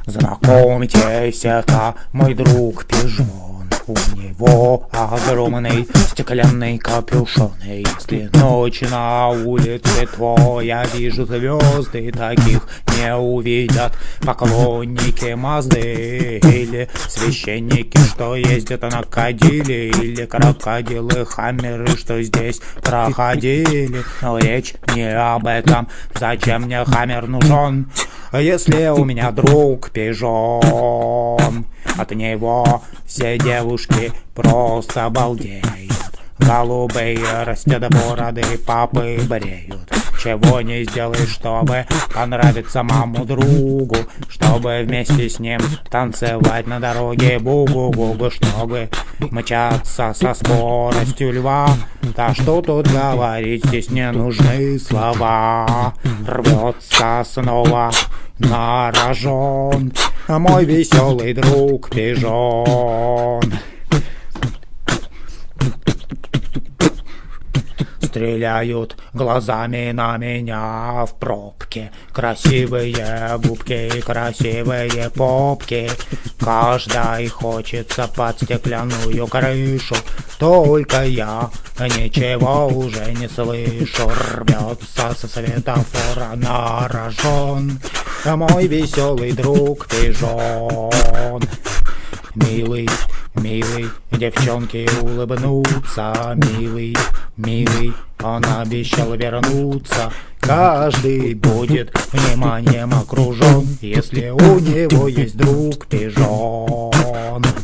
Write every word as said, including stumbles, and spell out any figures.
Знакомьтесь, это мой друг Пижон. У него огромный стеклянный капюшон. И если ночь на улице твоя, вижу звезды, таких не увидят поклонники Мазды или священники, что ездят на кадиле, или крокодилы Хаммеры, что здесь проходили. Но речь не об этом. Зачем мне Хаммер нужен, если у меня друг Пижон? От него все девушки просто балдеют. Голубые растят бороды, папы бреют. Чего не сделаешь, чтобы понравиться маму другу, чтобы вместе с ним танцевать на дороге бугу-бугу, чтобы мчаться со скоростью льва. Да что тут говорить, здесь не нужны слова. Рвется снова на рожон мой веселый друг Пижон. Стреляют глазами на меня в пробке. Красивые губки и красивые попки. Каждой хочется под стеклянную крышу. Только я ничего уже не слышу. Рвется со светофора на рожон мой веселый друг Пижон. Милый, милый, девчонки улыбнутся. Милый, милый, он обещал вернуться. Каждый будет вниманием окружен, если у него есть друг Пижон.